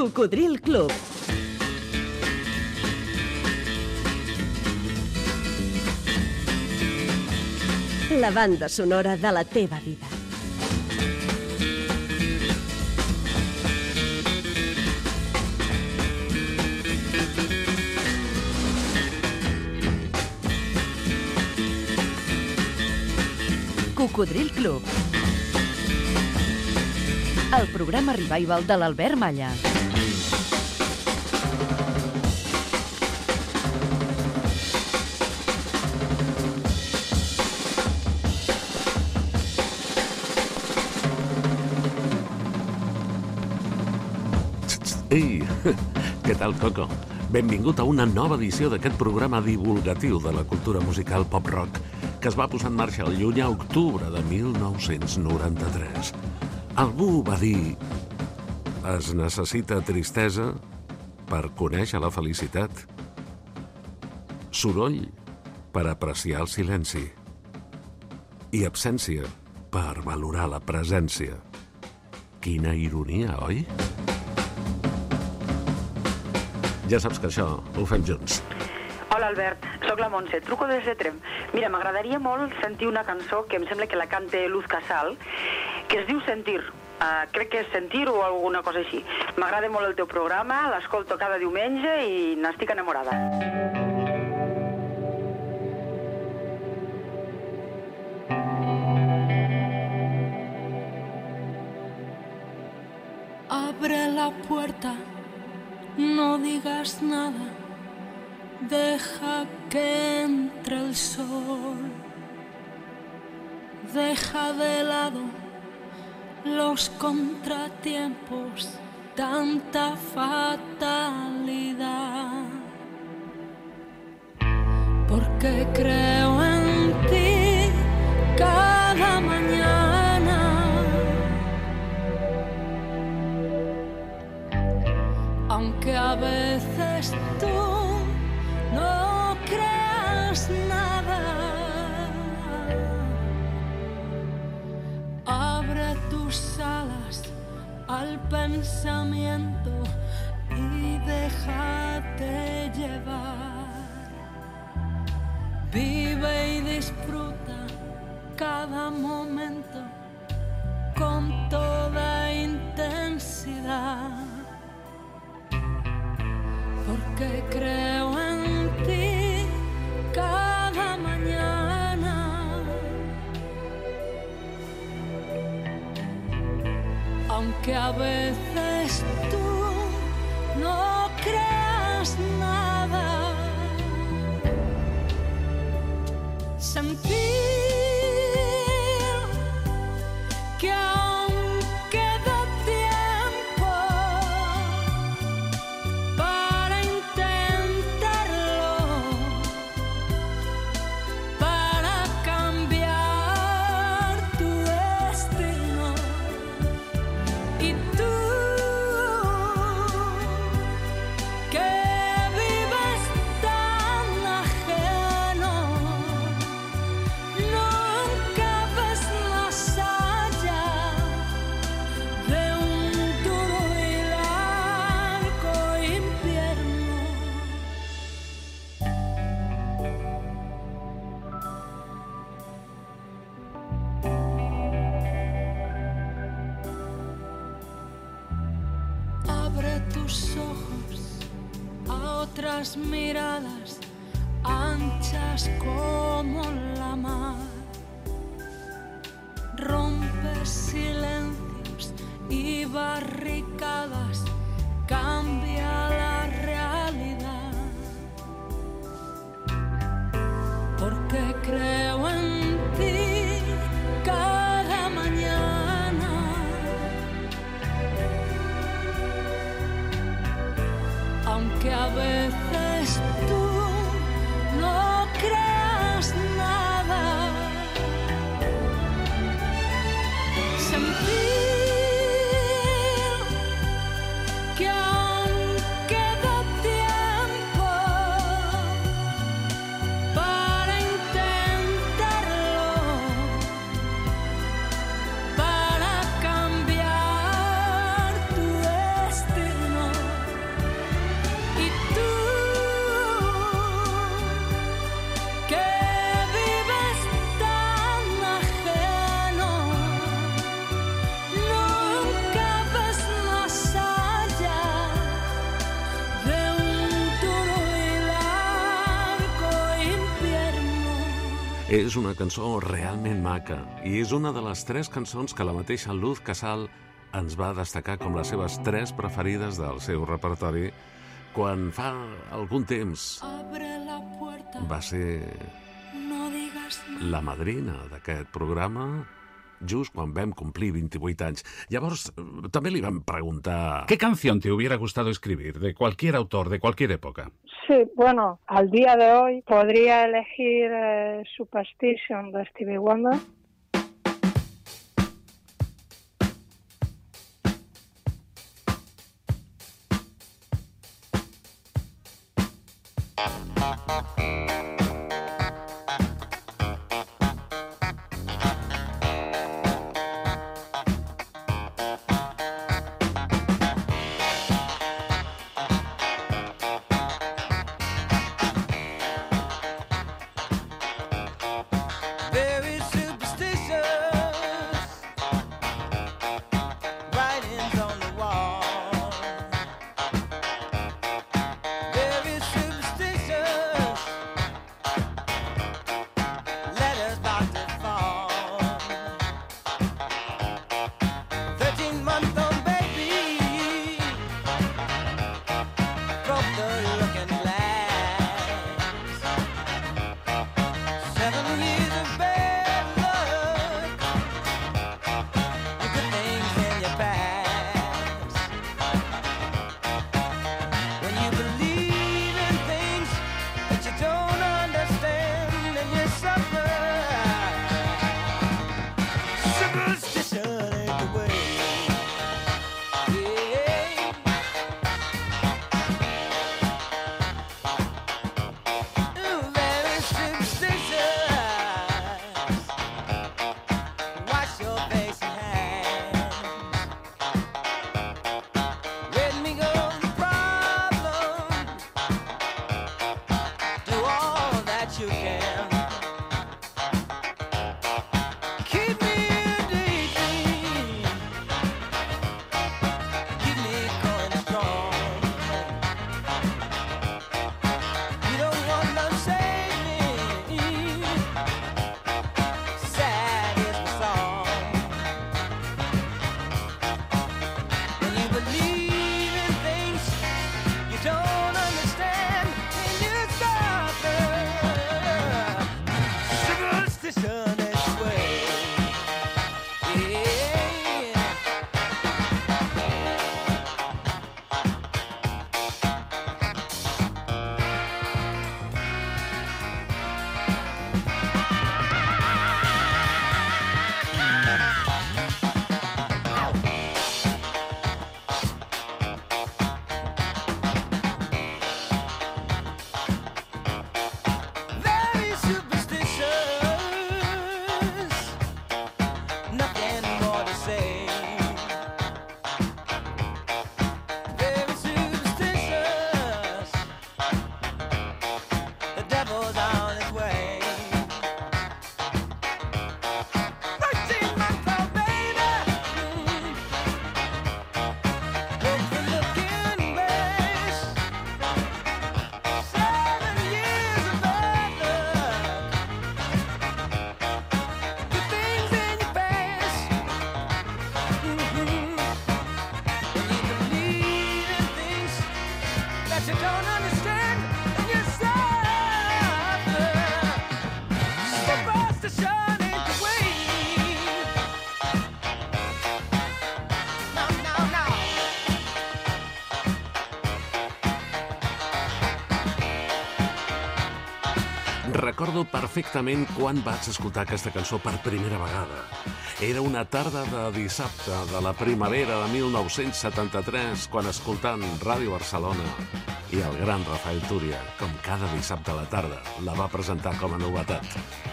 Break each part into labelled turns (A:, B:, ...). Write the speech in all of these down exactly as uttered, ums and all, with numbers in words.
A: Cocodril Club. La banda sonora de la teva vida. Cocodril Club. El programa revival de l'Albert Malla.
B: Ei, què tal, Coco? Benvingut a una nova edició d'aquest programa divulgatiu de la cultura musical pop-rock que es va posar en marxa el llunyà octubre de mil nou-cents noranta-tres. Algú va dir: es necessita tristesa per conèixer la felicitat, soroll per apreciar el silenci i absència per valorar la presència. Quina ironia, oi? Ja saps que això ho fem junts.
C: Hola, Albert. Soc la Montse. Truco des de Trem. Mira, m'agradaria molt sentir una cançó que em sembla que la canta Luz Casal, que es diu Sentir. Uh, crec que és Sentir o alguna cosa així. M'agrada molt el teu programa, l'escolto cada diumenge i n'estic enamorada.
D: Abre la puerta, no digas nada, deja que entre el sol, deja de lado los contratiempos, tanta fatalidad, porque creo en ti cada mañana, aunque a veces tú no creas nada. Abre tus alas al pensamiento y déjate llevar. Vive y disfruta cada momento con toda intensidad, porque creo en ti cada mañana, aunque a veces tú no creas nada. Sentir que aún queda tiempo para intentarlo, para cambiar tu destino. Y tú que vives tan ajeno, nunca ves más allá de un duro y largo invierno. Abre tus ojos a otras miradas anchas como la mar. Rompe silencios y barricadas, cambia la realidad, porque creo en ti cada mañana, aunque a veces tú no creas nada. Sentir que aún
B: És una cançó realment maca i és una de les tres cançons que la mateixa Luz Casal ens va destacar com les seves tres preferides del seu repertori quan fa algun temps va ser la madrina d'aquest programa just quan vam complir veintivuit anys. Llavors, també li vam preguntar...
E: ¿Qué canción te hubiera gustado escribir de cualquier autor, de cualquier época?
F: Sí, bueno, al día de hoy podría elegir eh, Superstition de Stevie Wonder.
B: Recordo perfectament quan vaig escoltar aquesta cançó per primera vegada. Era una tarda de dissabte de la primavera de mil nou-cents setanta-tres, quan escoltant Ràdio Barcelona i el gran Rafael Túria, com cada dissabte a la tarda, la va presentar com a novetat.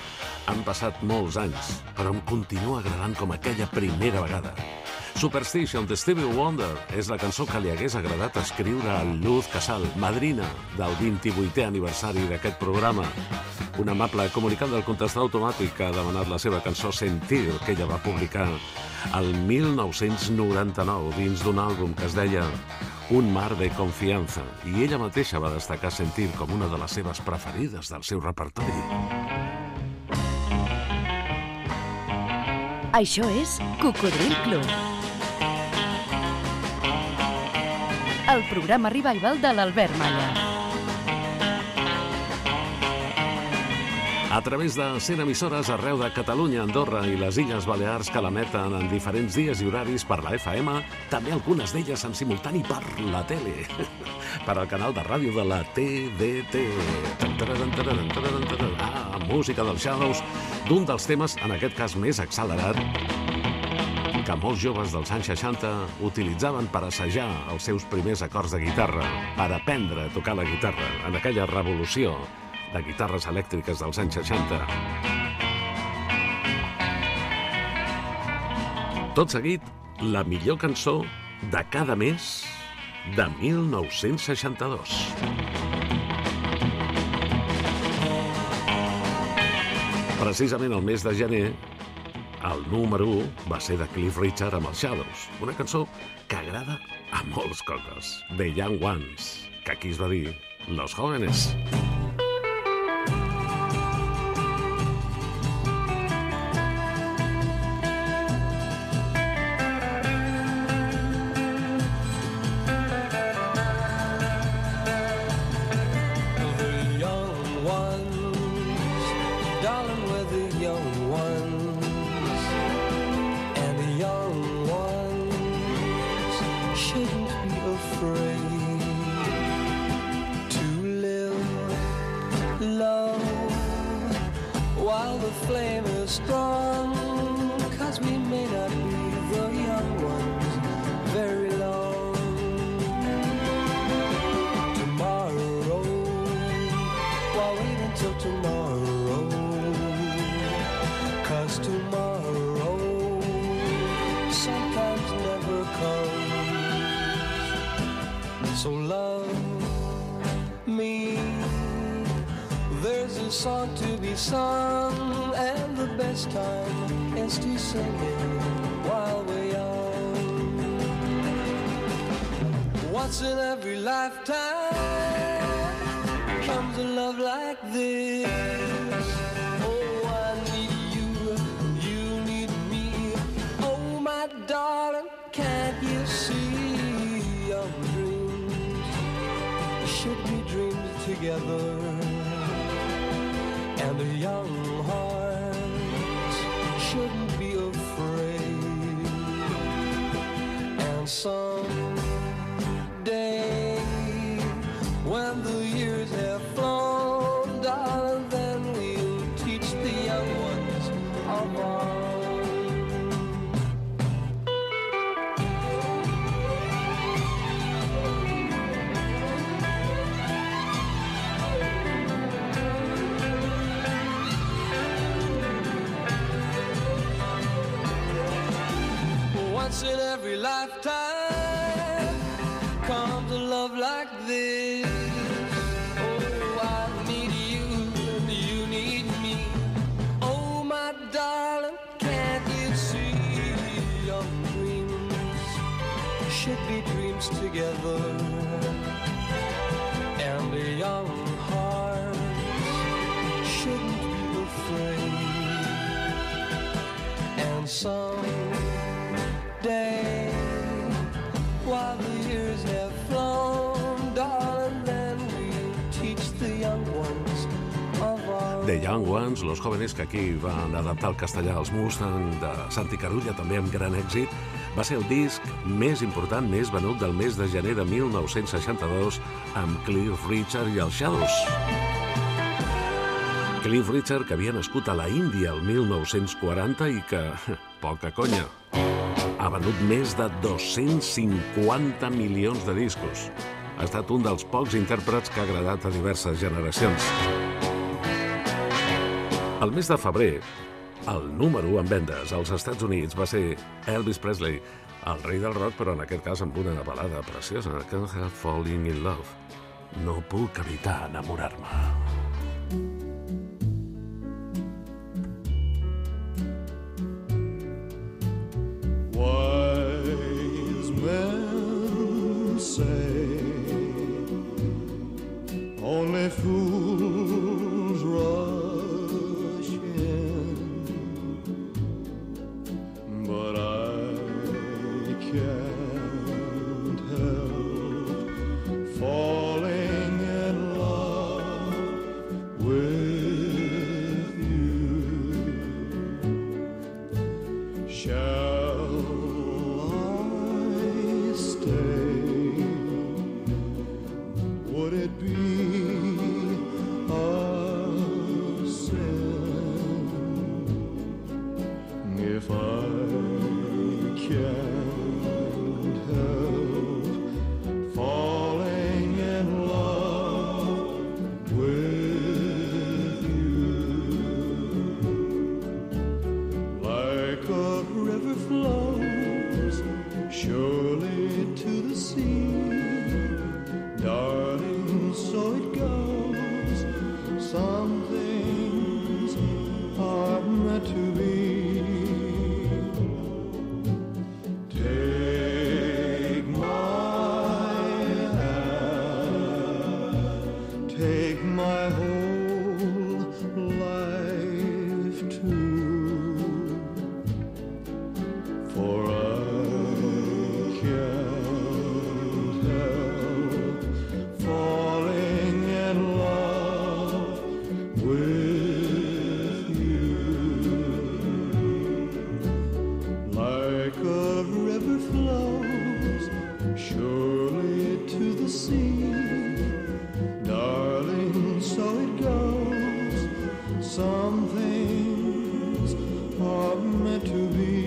B: Han passat molts anys, però em continua agradant com aquella primera vegada. Superstition de Stevie Wonder és la cançó que li hagués agradat escriure a Luz Casal, madrina del vint-i-vuitè aniversari d'aquest programa. Un amable comunicant del contestador automàtic ha demanat la seva cançó Sentir, que ella va publicar el mil nou-cents noranta-nou dins d'un àlbum que es deia Un mar de confianza, i ella mateixa va destacar Sentir com una de les seves preferides del seu repertori.
G: Això és Cocodril Club. El programa revival de l'Albert Malla.
B: A través de cent emissores arreu de Catalunya, Andorra i les Illes Balears que l'emeten en diferents dies i horaris per la F M, també algunes d'elles en simultani per la tele, per al canal de ràdio de la T D T. Ah, música dels Shadows, d'un dels temes, en aquest cas més accelerat, que molts joves dels anys seixanta utilitzaven per assajar els seus primers acords de guitarra, per aprendre a tocar la guitarra en aquella revolució de guitarres elèctriques dels anys seixanta. Tot seguit, la millor cançó de cada mes de mil nou-cents seixanta-dos. Precisament el mes de gener, el número u va ser de Cliff Richard amb els Shadows, una cançó que agrada a molts cocos, The Young Ones, que aquí es va dir Los Jóvenes.
H: So love me, there's a song to be sung, and the best time is to sing it while we're young. Once in every lifetime comes a love like this. Oh, I need you, you need me. Oh, my darling, can't you see young dreams should be dreamed together, and the young hearts shouldn't be afraid. And someday, when the years have flown, darling, then we'll teach the young ones of our once in every lifetime comes a love like this. Oh, I need you and you need me. Oh, my darling, can't you see young dreams should be dreams together, and the young hearts shouldn't be afraid. And some day, while the years have flown, darling, then we'll teach the young ones of our...
B: The Young Ones, Los Jóvenes, que aquí van adaptar al castellà els Mustang de Santi Carulla, també amb gran èxit, va ser el disc més important, més venut del mes de gener de mil nou-cents seixanta-dos amb Cliff Richard i els Shadows. Cliff Richard, que havia nascut a la Índia el mil nou-cents quaranta i que, poca conya, ha venut més de dos-cents cinquanta milions de discos. Ha estat un dels pocs intèrprets que ha agradat a diverses generacions. El mes de febrer, el número u en vendes als Estats Units va ser Elvis Presley, el rei del rock, però en aquest cas amb una balada preciosa, Can't Help Falling in Love. No puc evitar enamorar-me.
I: Wise men say only fools rush in, can't help falling in love with you. Shall I stay? Would it be a sin if I can't help falling in love with you? Like a river flows surely to the sea, darling, so it goes. Some things are meant to be. Take my hand, take my whole life too, for I can't help falling in love with you. Like a river flows surely to the sea, darling, so it goes. Some things are meant to be.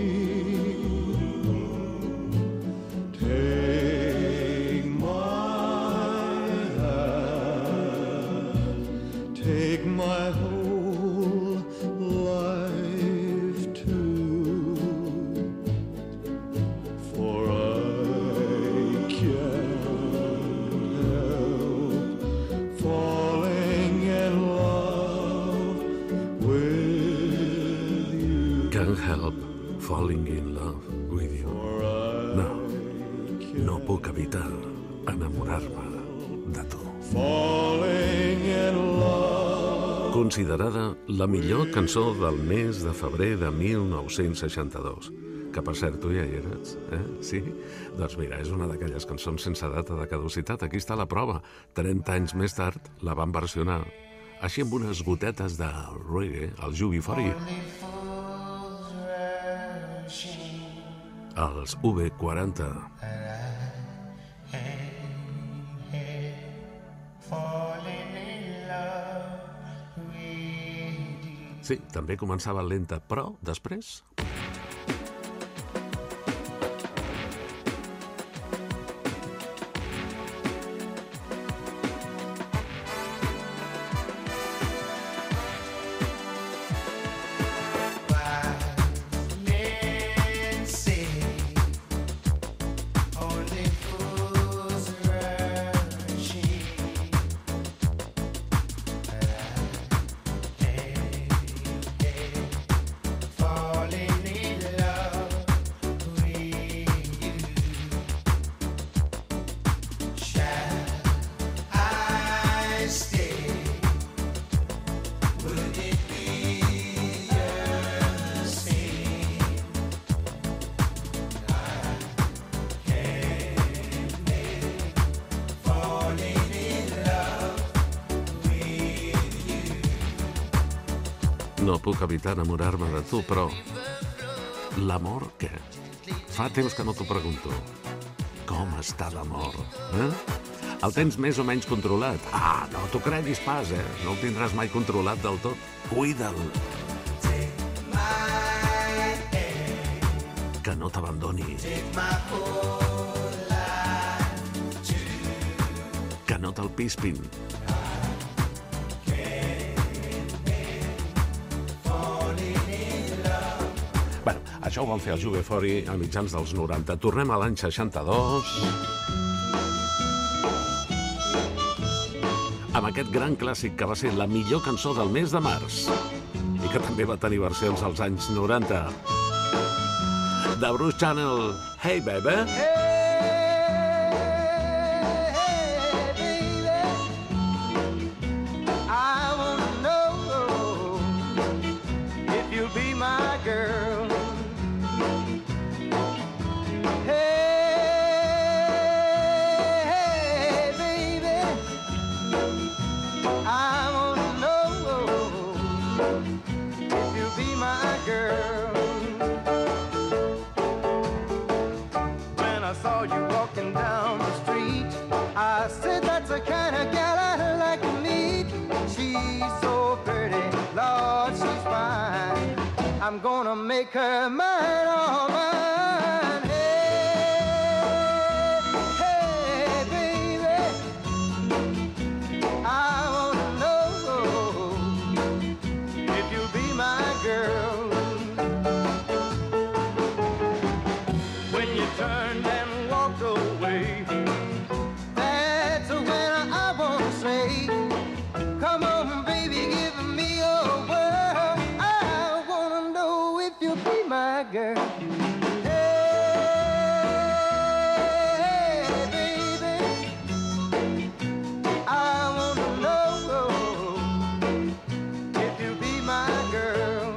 I: Take my hand, take my whole life too, for I can't help falling in love with you.
B: Can't help falling in love with you. No, no puc evitar enamorar-me de tu.
I: Falling in love.
B: Considerada la millor cançó del mes de febrer de mil nou-cents seixanta-dos. Que, per cert, tu ja hi eres, eh? Sí? Doncs mira, és una d'aquelles cançons sense data de caducitat. Aquí està la prova. trenta anys més tard la van versionar, així amb unes gotetes de reggae, el U B quaranta. Els U B quaranta. Sí, també començava lenta, però després... No puc evitar enamorar-me de tu, però... l'amor, què? Fa temps que no t'ho pregunto. Com està l'amor, eh? El tens més o menys controlat? Ah, no t'ho creguis pas, eh? No el tindràs mai controlat del tot. Cuida'l. Que no t'abandoni. Que no te'l pispin. Bueno, això ho van fer els U B quaranta a mitjans dels noranta. Tornem a l'any seixanta-dos... amb aquest gran clàssic que va ser la millor cançó del mes de març i que també va tenir versions als anys noranta. De Bruce Channel, Hey Baby.
H: Hey gonna make her mine, all mine. Hey, hey, baby, I wanna know if you'll be my girl. When you turned and walked away, that's when I wanna say, come on, baby, give me your word. I wanna know if you'll be my girl. Hey, baby, I wanna know if you'll be my girl.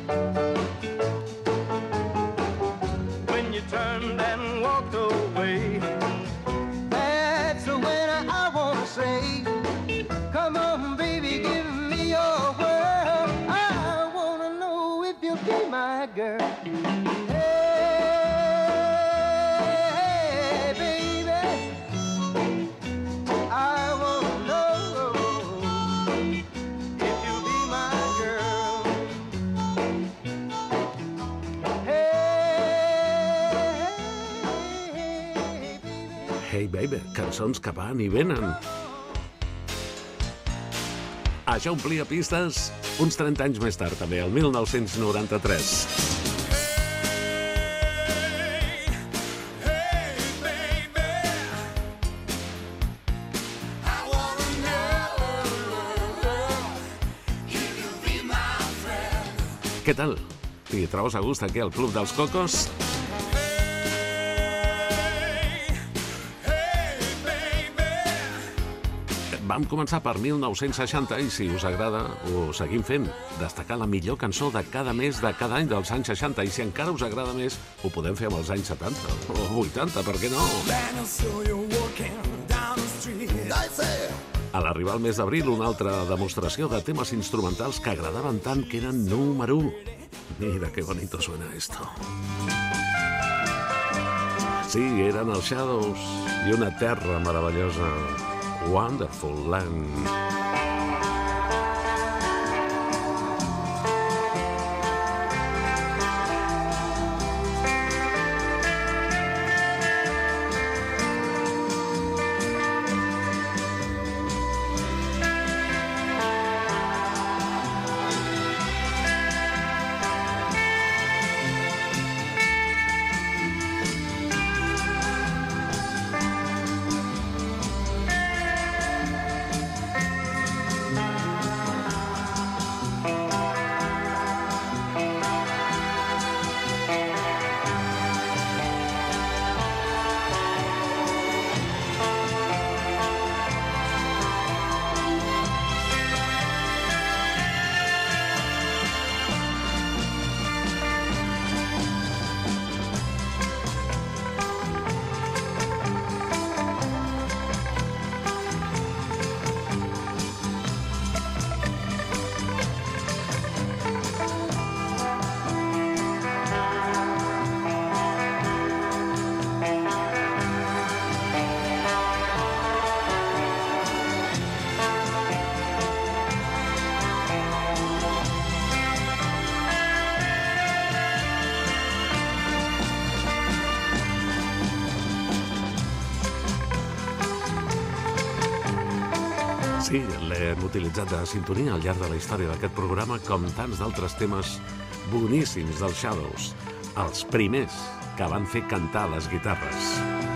H: When you turned and walked away, that's when I wanna say, come on, baby, give me your word. I wanna know if you'll be my girl. Hey, baby, I wanna know if you'll be my girl.
B: Hey Baby, cançons que van i venen. Això omplia pistes uns trenta anys més tard, també, el mil nou-cents noranta-tres. Què tal? T'hi trobes a gust aquí al Club dels Cocos? Vam començar per mil nou-cents seixanta i, si us agrada, ho seguim fent. Destacar la millor cançó de cada mes de cada any dels anys seixanta. I si encara us agrada més, ho podem fer amb els anys setanta o vuitanta, per què no? A l'arribar al mes d'abril, una altra demostració de temes instrumentals que agradaven tant que eren número u. Mira qué bonito suena esto. Sí, eren els Shadows i una terra meravellosa. Wonderful Land. Sí, l'hem utilitzat de sintonia al llarg de la història d'aquest programa, com tants d'altres temes boníssims dels Shadows, els primers que van fer cantar les guitarres.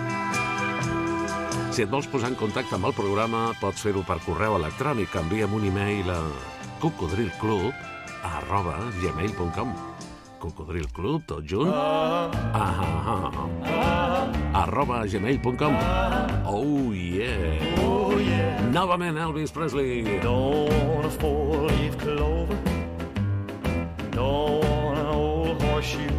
B: Si et vols posar en contacte amb el programa, pots fer-ho per correu electrònic. Envia'm un e-mail a cocodrilclub arroba gmail punt com. Cocodrilclub, tot junt? Ah, ah, ah, arroba gmail punt com. Oh, yeah. Oh, yeah. Novament, Elvis Presley.
I: Don't want a four-leaf clover. Don't want an old horseshoe.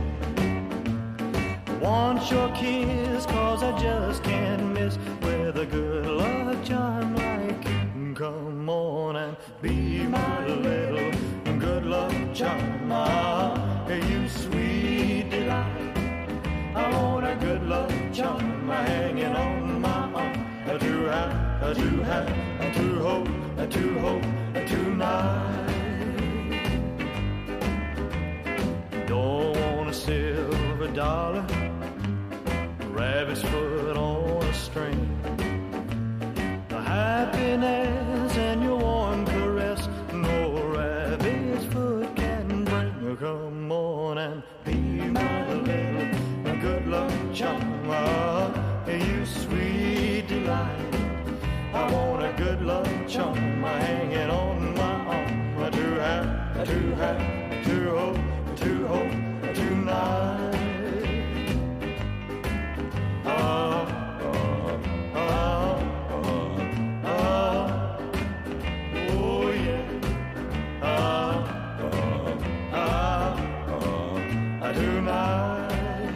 I: Want your kiss, cause I just can't miss with a good luck charm like you. Come on and be my little good luck charm. Ah, you sweet delight. I want a good luck charm hanging on my arm. To have, to have, to hope, to hope tonight. rabbit's foot on a string. The happiness in your warm caress, no rabbit's foot can bring. Come on and be my little good luck charm. Oh, you sweet delight. I want a good luck charm hanging on my arm. To have, to have, to hold, to hold tonight. Ah, ah, ah, ah, ah. Oh yeah. Ah, ah, ah, ah, tonight.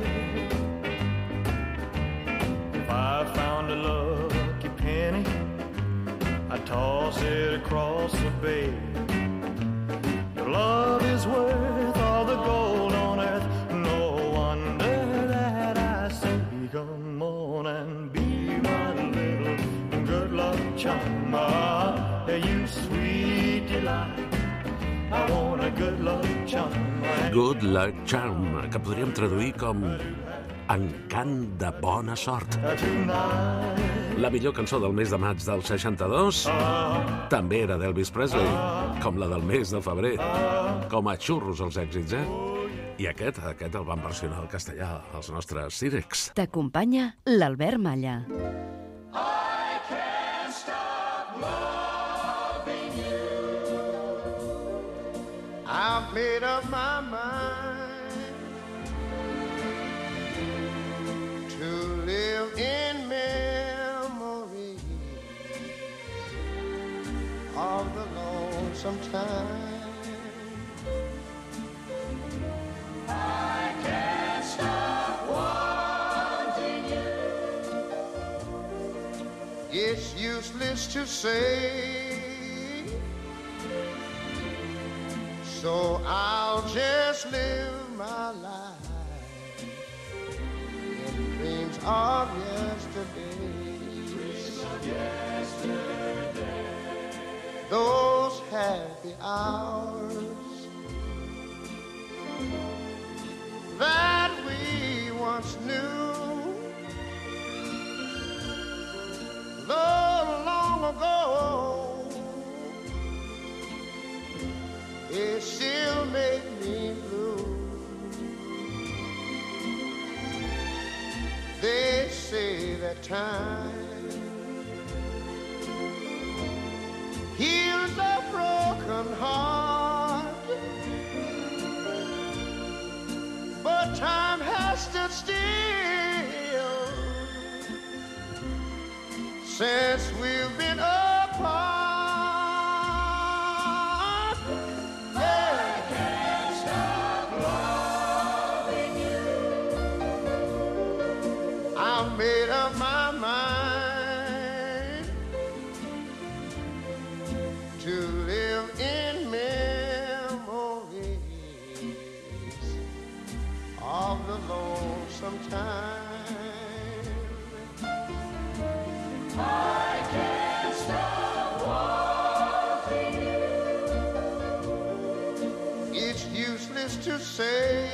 I: If I found a lucky penny, I'd toss it across the bay. Your love is worth all the gold on earth. No wonder that I say, come on and be my little good luck charm. Ah, you sweet delight. I want a good luck charm.
B: Good Luck Charm, que podríem traduir com Encant de bona sort. La millor cançó del mes de maig del seixanta-dos també era d'Elvis Presley, com la del mes de febrer, com a xurros els èxits, eh? I aquest, aquest el van versionar al castellà, els nostres Sirex.
G: T'acompanya l'Albert Malla.
H: I can't stop loving you. I've made up my mind to live in memory of the lonesome time. I can't stop wanting you. It's useless to say, so I'll just live my life in dreams of yesterday. Dreams of yesterday. Those happy hours that we once knew, long, long ago, it still make me blue. They say that time heals a broken heart, but time has stood still since we've been apart. Yeah. I can't stop loving you. I've made up my mind to live in memories of the lonesome time. I can't stop wanting you. It's useless to say,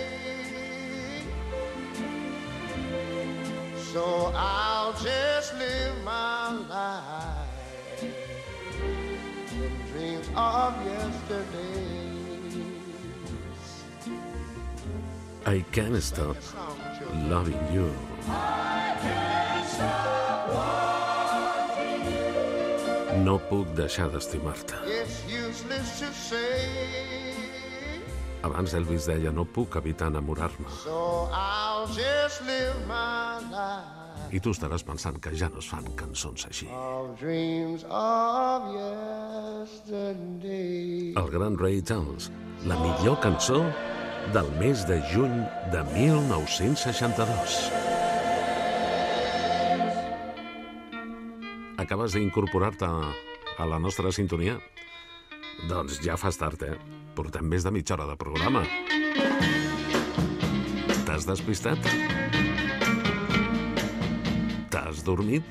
H: so I'll just live my life in dreams of yesterdays.
B: I can't stop loving you.
H: I can't stop wanting you.
B: No puc deixar d'estimar-te.
H: It's useless to say,
B: Abans Elvis deia, no puc evitar enamorar-me.
H: so I'll just live my life
B: I tu estaràs pensant que ja no es fan cançons així.
H: of dreams of yesterday.
B: El gran Ray Charles, la millor cançó del mes de juny de mil nou-cents seixanta-dos. Acabes d'incorporar-te a la nostra sintonia? Doncs ja fas tard, eh? Portem més de mitja hora de programa. T'has despistat? T'has dormit?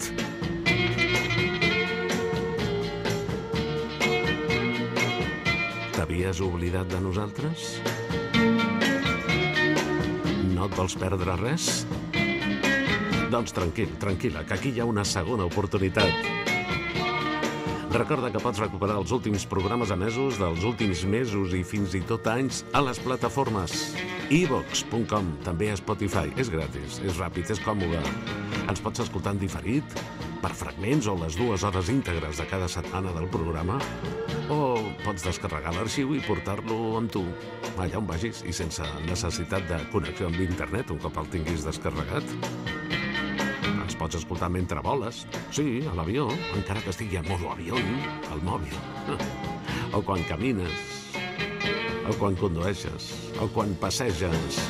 B: T'havies oblidat de nosaltres? No et vols perdre res? Doncs tranquil, tranquil·la, que aquí hi ha una segona oportunitat. Recorda que pots recuperar els últims programes emesos dels últims mesos i fins i tot anys a les plataformes i vox punt com, també a Spotify. És gratis, és ràpid, és còmode. Ens pots escoltar en diferit, per fragments o les dues hores íntegres de cada setmana del programa, o pots descarregar l'arxiu i portar-lo amb tu, allà on vagis i sense necessitat de connexió amb internet un cop el tinguis descarregat. Ens pots escoltar mentre voles, sí, a l'avió, encara que estigui en modo avió, al mòbil, o quan camines, o quan condueixes, o quan passeges,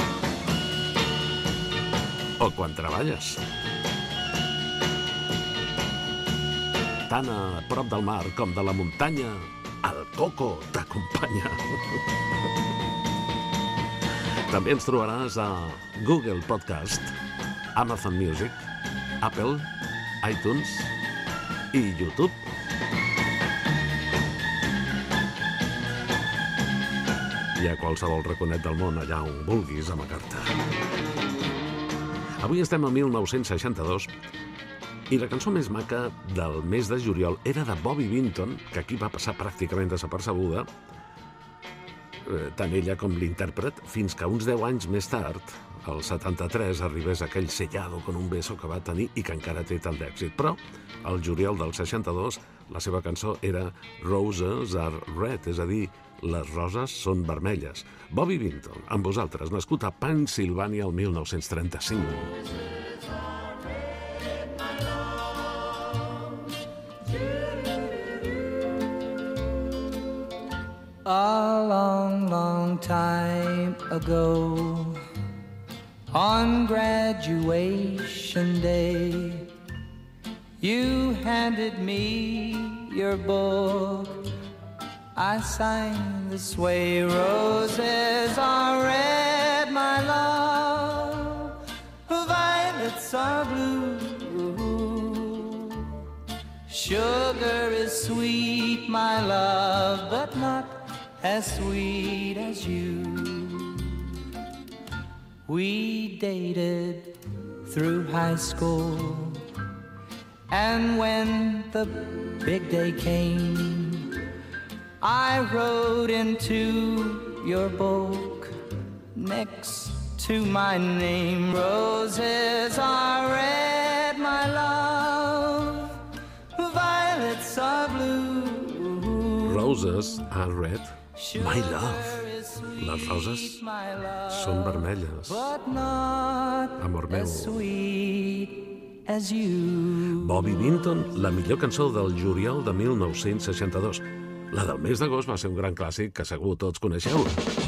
B: o quan treballes. Tant a prop del mar com de la muntanya, el Coco t'acompanya. També ens trobaràs a Google Podcast, Amazon Music, Apple, iTunes i YouTube. I a qualsevol raconet del món, allà on vulguis amagar-te. Avui estem a mil nou-cents seixanta-dos i la cançó més maca del mes de juliol era de Bobby Vinton, que aquí va passar pràcticament desapercebuda, tant ella com l'intèrpret, fins que uns deu anys més tard, al setanta-tres, arribés aquell Sellado con un beso que va tenir i que encara té tant d'èxit. Però, al juliol del seixanta-dos, la seva cançó era Roses are red, és a dir, les roses són vermelles. Bobby Vinton, amb vosaltres, nascut a Pennsilvània el mil nou-cents trenta-cinc.
H: A long, long time ago, on graduation day, you handed me your book. I signed this way: roses are red, my love, violets are blue. Sugar is sweet, my love, but not as sweet as you. We dated through high school, and when the big day came, I wrote into your book next to my name. Roses are red, my love, violets are blue.
B: Roses are red, my love. Les roses són vermelles. Amor meu. Bobby Vinton, la millor cançó del juliol de mil nou-cents seixanta-dos. La del mes d'agost va ser un gran clàssic que segur tots coneixeu.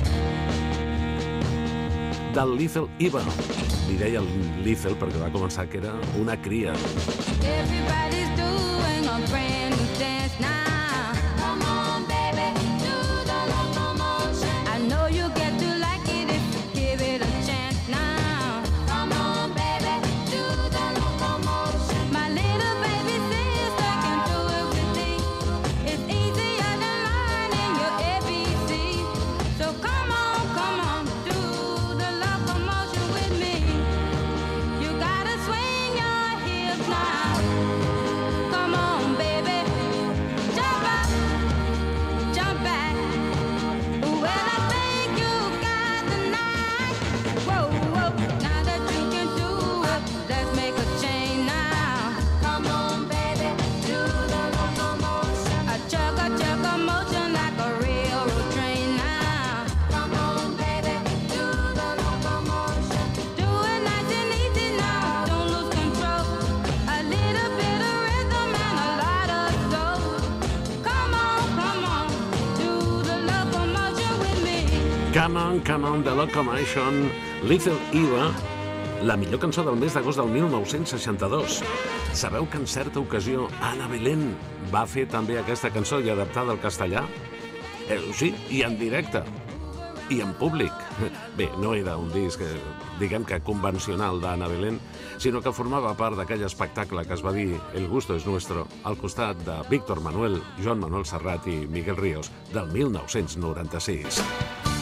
B: Del Lethal Eva. Li deia Lethal perquè va començar que era una cria.
D: Everybody's doing a brand new dance now. Come on, baby, do the locomotion. I know you get to like it if you give it a chance now. Come on, baby, do the locomotion. My little baby sister can do it with me. It's easier than learning your A B C. So come on, come on, do the locomotion with me. You gotta swing your hips now. Come on, baby, jump up, jump back. Well, I think you got the knack. Whoa, whoa, now that you can do it, let's make a change now. Come on, baby, do the locomotion. A chug a chug a motion like a railroad train now. Come on, baby, do the locomotion. Do it nice and easy now, don't lose control. A little bit of rhythm and a lot of soul. Come on, come on, do the locomotion with me.
B: Come on, come on, the locomotion. Lethal Eva, la millor cançó del mes d'agost del mil nou-cents seixanta-dos. Sabeu que en certa ocasió Ana Belén va fer també aquesta cançó i adaptada al castellà? Eh, sí, i en directe. I en públic. Bé, no era un disc, eh, diguem que convencional d'Ana Belén, sinó que formava part d'aquell espectacle que es va dir El gusto es nuestro, al costat de Víctor Manuel, Joan Manuel Serrat i Miguel Ríos, del mil nou-cents noranta-sis.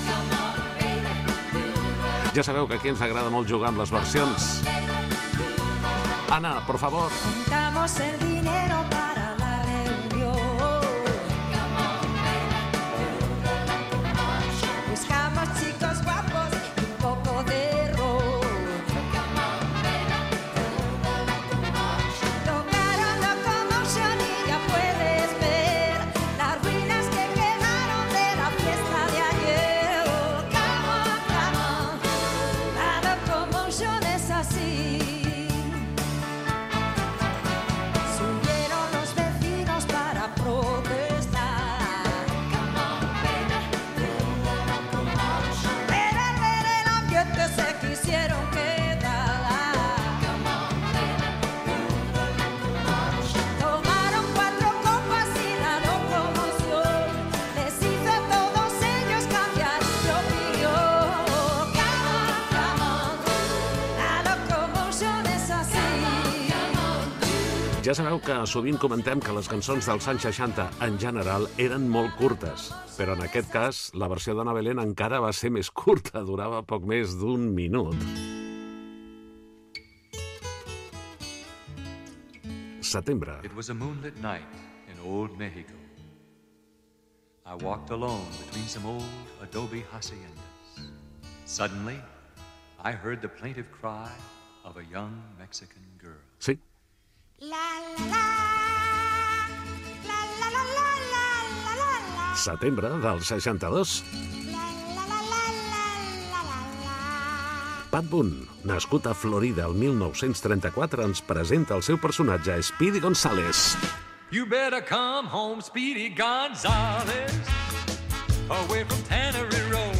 B: Ja sabeu que aquí ens agrada molt jugar amb les versions. Ana, por favor.
D: Juntamos el dinero para la reunión. Buscamos chicos guapos y un poco de ron. Tocaron Locomotion y ya puedes ver las ruinas que quedaron de la fiesta de ayer. Oh, come on, come on, la Locomotion es así. Subieron los vecinos para protestar. Pero al ver el ambiente se quisieron quedar. Tomaron cuatro copas y la locomoción les hizo a todos ellos cambiar de opinión. Come on, come on, la locomotion és así.
B: Ja sabeu que sovint comentem que les cançons dels anys seixanta, en general, eren molt curtes. Però en aquest cas, la versió d'Anna Belén encara va ser més curta, durava poc més d'un minut. Setembre.
J: It was a moonlit night in old Mexico. I walked alone between some old adobe haciendas. Suddenly, I heard the plaintive cry of a young Mexican girl.
B: Sí, setembre del seixanta-dos. Pat Boone, nascut a Florida el mil nou-cents trenta-quatre, ens presenta el seu personatge, Speedy Gonzales.
J: You better come home, Speedy Gonzales, away from Tannery Road.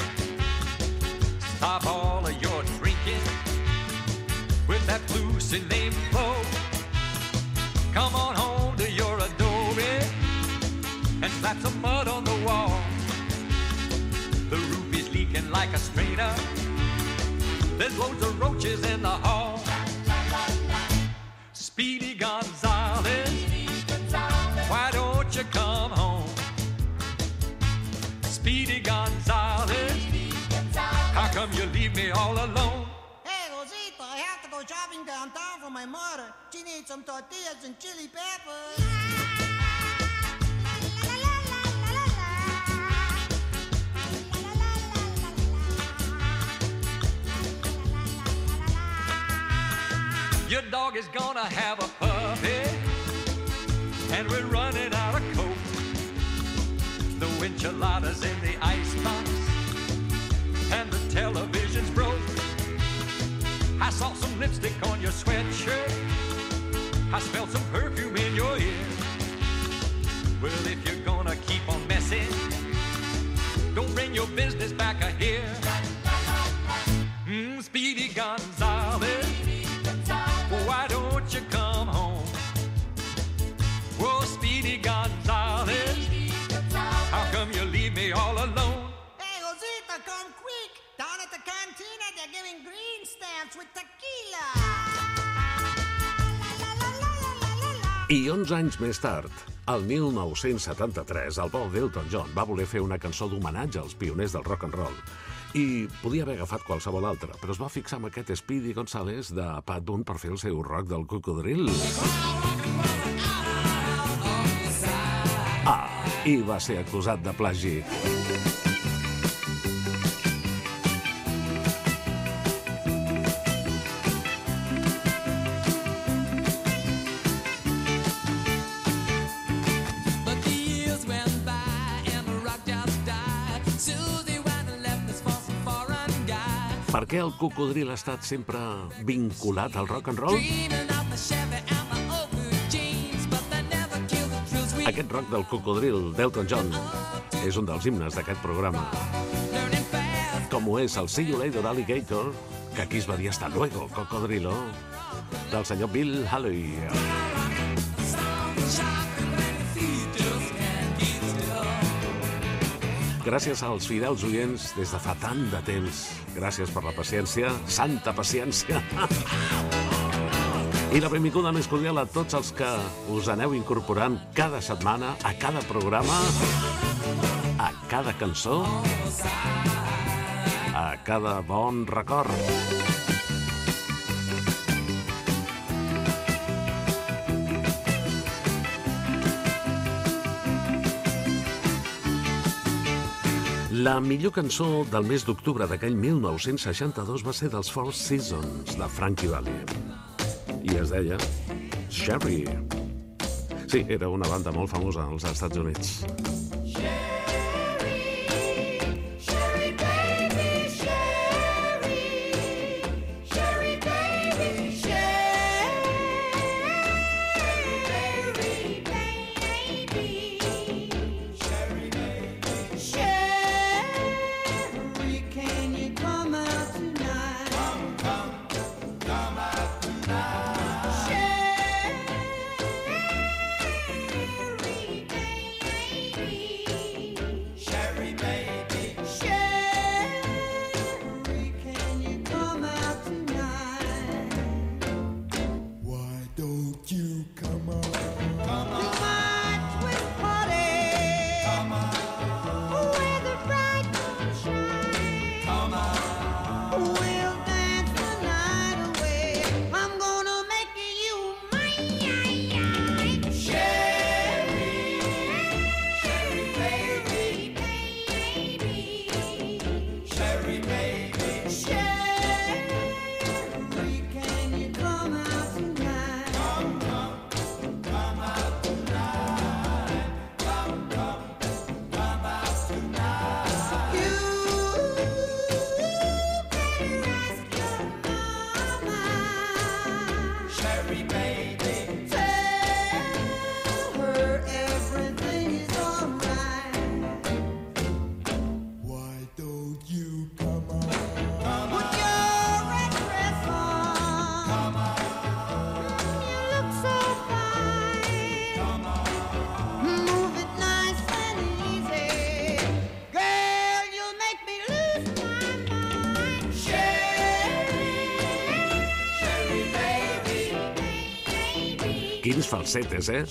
J: Stop all of your drinking with that blue name flow. Come on home to your adobe and slap some mud on the wall. The roof is leaking like a strainer. There's loads of roaches in the hall. Speedy Gonzales, why don't you come home? Speedy Gonzales, how come you leave me all alone?
K: Hey, Rosita, I have to go shopping downtown for my mother. She needs some tortillas and chili peppers.
J: Your dog is gonna have a puppy, and we're running out of coke. The enchiladas in the icebox, and the television's broke. I saw some lipstick on your sweatshirt. I smelled some perfume in your ear. Well, if you're gonna keep on messing, don't bring your business back here. Mm, Speedy Gonzales, why don't you come home? Whoa, Speedy Gonzales, how come you leave me all alone?
K: Hey, Rosita, come quick. Down at the cantina, they're giving green stamps with tequila.
B: I onze anys més tard, el mil nou-cents setanta-tres, el bo d'Elton John va voler fer una cançó d'homenatge als pioners del rock and roll. I podia haver agafat qualsevol altra, però es va fixar amb aquest Speedy Gonzales de Pat Boone per fer el seu rock del cocodril. Ah, i va ser acusat de plagi. Per què el cocodril ha estat sempre vinculat al rock and roll? Aquest rock del cocodril d'Elton John és un dels himnes d'aquest programa. Com ho és el See You Later Alligator, que aquí es va dir hasta luego, cocodrilo, del senyor Bill Haley. Gràcies als fidels oients des de fa tant de temps. Gràcies per la paciència, santa paciència. I la benvinguda més cordial a tots els que us aneu incorporant cada setmana, a cada programa, a cada cançó, a cada bon record. La millor cançó del mes d'octubre d'aquell mil nou-cents seixanta-dos va ser dels Four Seasons, de Frankie Valli. I es deia Sherry. Sí, era una banda molt famosa als Estats Units. Quins falsetes, eh?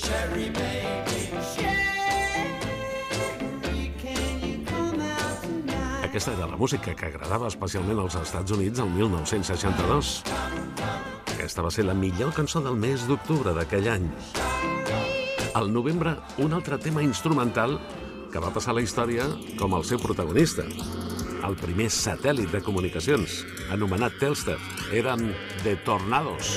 B: Aquesta era la música que agradava especialment als Estats Units el mil nou-cents seixanta-dos. Aquesta va ser la millor cançó del mes d'octubre d'aquell any. Al novembre, un altre tema instrumental que va passar a la història com el seu protagonista. El primer satèl·lit de comunicacions, anomenat Telstar, eren The Tornados.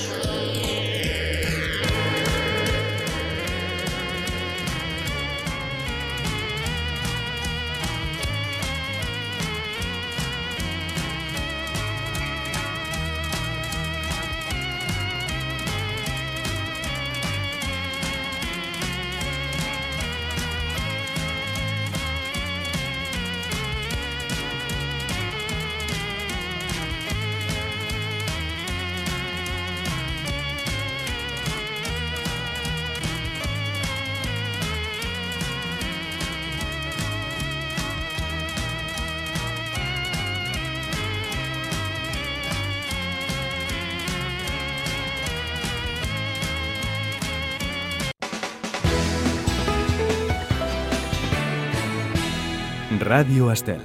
L: Ràdio Estel.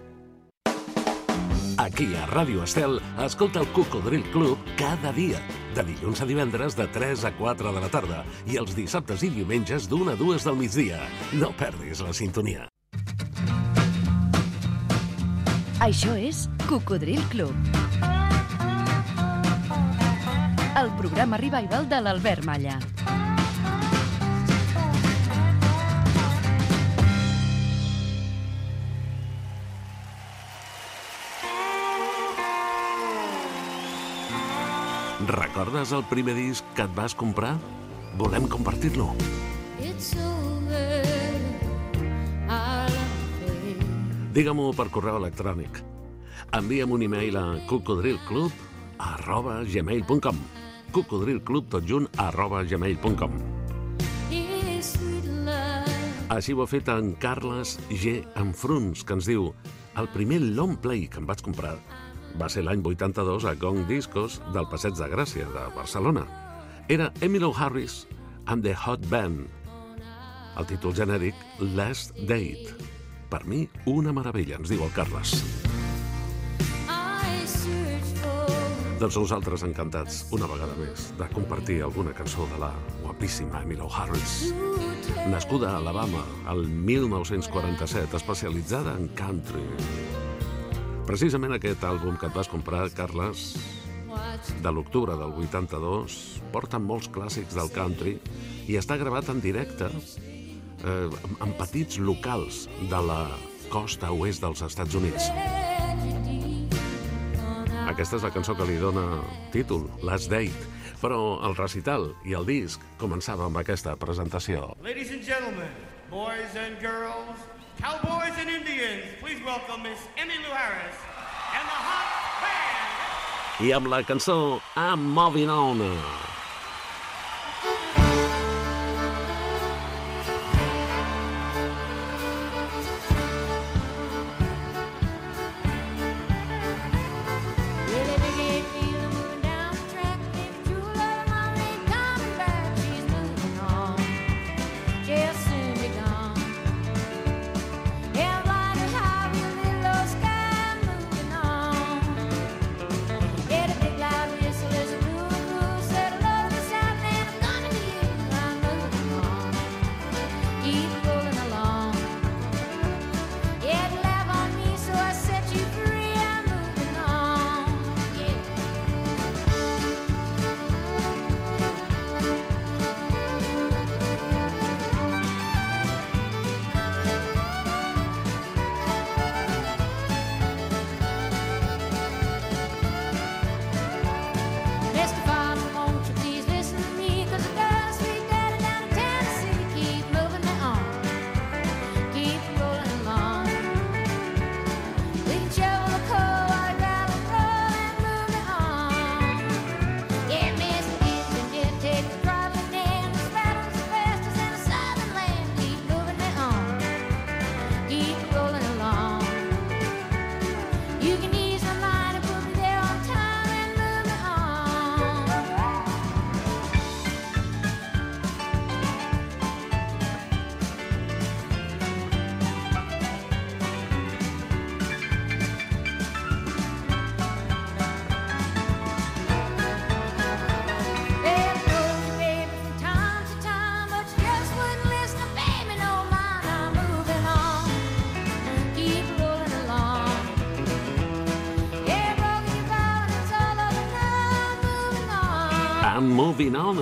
B: Aquí a Ràdio Estel, escolta el Cocodril Club cada dia, de dilluns a divendres de tres a quatre de la tarda i els dissabtes i diumenges d'una a dues del migdia. No perdis la sintonia.
G: Això és Cocodril Club. El programa revival de l'Albert Malla.
B: Recordes el primer disc que et vas comprar? Volem compartir-lo. Digue-m'ho per correu electrònic. Envia'm un e-mail a cocodrilclub arroba gmail punt com cocodrilclub tot junt arroba gmail punt com. Així ho ha fet en Carles G. Enfruns, que ens diu: el primer long play que em vaig comprar va ser l'any vuitanta-dos a Gong Discos del Passeig de Gràcia de Barcelona. Era Emmylou Harris and the Hot Band. El títol genèric, Last Date. Per mi, una meravella, ens diu el Carles. Doncs nosaltres encantats, una vegada més, de compartir alguna cançó de la guapíssima Emmylou Harris. Nascuda a Alabama el mil nou-cents quaranta-set, especialitzada en country. Precisament aquest àlbum que et vas comprar, Carles, de l'octubre del vuitanta-dos, porta molts clàssics del country i està gravat en directe eh, en petits locals de la costa oest dels Estats Units. Aquesta és la cançó que li dona títol, Last Date, però el recital i el disc començava amb aquesta presentació.
M: Ladies and gentlemen, boys and girls, cowboys and Indians, please welcome Miss Emmylou Harris and the Hot Band.
B: I amb la cançó I'm Moving On. I'm moving on.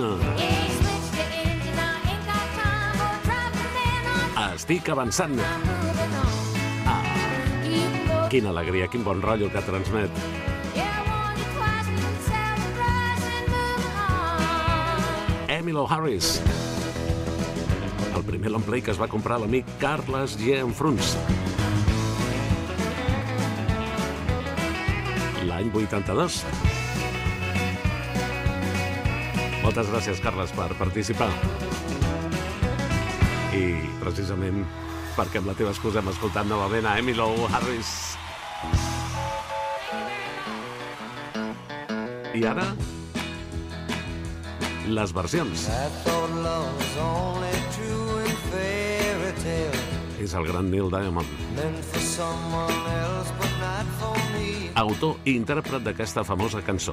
B: Estic avançant. Ah, quina alegria, quin bon rotllo que transmet. Emmylou Harris. El primer long play que es va comprar l'amic Carles G. Enfruns. L'any vuitanta-dos. Moltes gràcies, Carles, per participar. I, precisament, perquè amb la teva excusa hem escoltat novament a Emmylou Harris. I ara, les versions. És el gran Neil Diamond. Autor i intèrpret d'aquesta famosa cançó.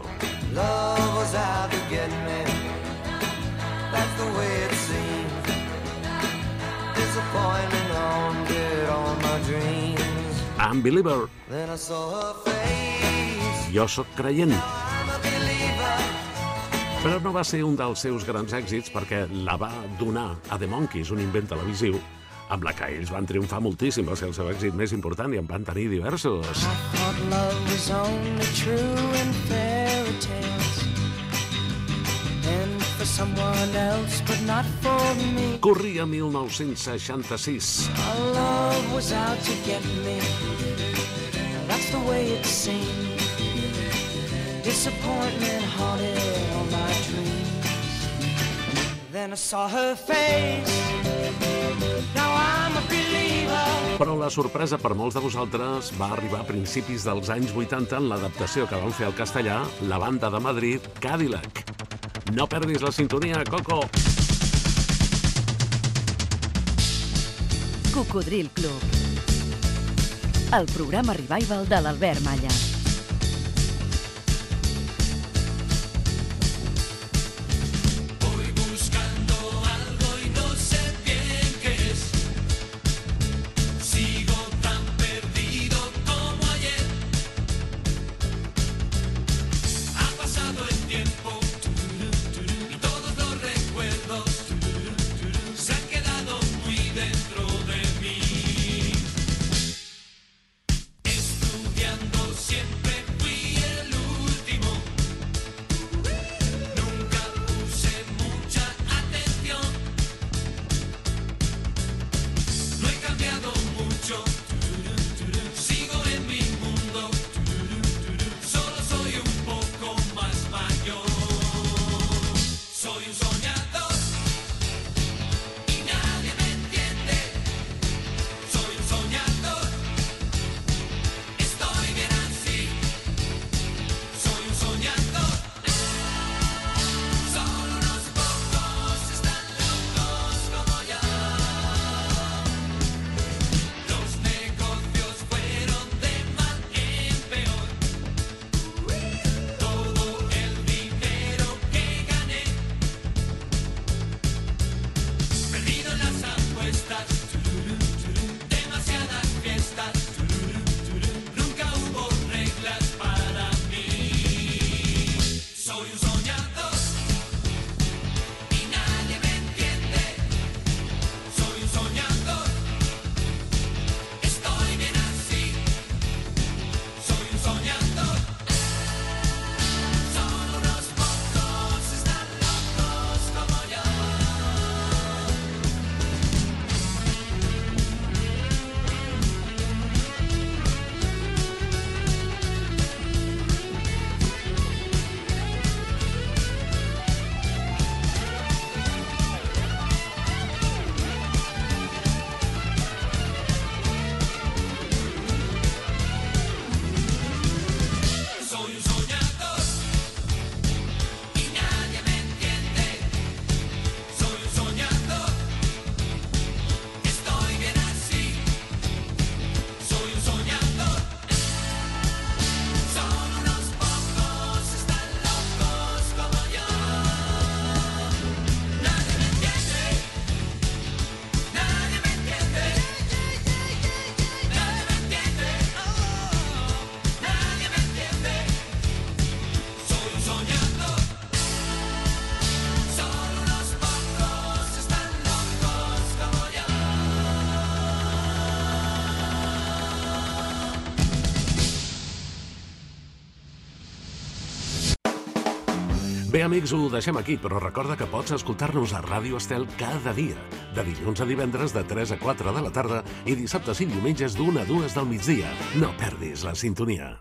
B: That's the way it seems. Disappointment haunted all my dreams. I'm believer. Then I saw her face. Jo sóc creient. I'm a believer. Però no va ser un dels seus grans èxits perquè la va donar a The Monkees, un invent televisiu, amb la que ells van triomfar moltíssim. Va ser el seu èxit més important i en van tenir diversos. I thought love was only true in fairy tales. And for someone else, but not for me. Corria mil nou-cents seixanta-sis. Our love was out to get me. That's the way it seemed. Disappointment haunted all my dreams. Then I saw her face. Now I'm a believer. Però la sorpresa per molts de vosaltres va arribar a principis dels anys vuitanta en l'adaptació que van fer al castellà la banda de Madrid, Cadillac. No perdis la sintonia, Coco!
G: Cocodril Club. El programa revival de l'Albert Malla.
B: amics, ho deixem aquí, però recorda que pots escoltar-nos a Ràdio Estel cada dia, de dilluns a divendres de tres a quatre de la tarda i dissabtes i diumenges d'una a dues del migdia. No perdis la sintonia.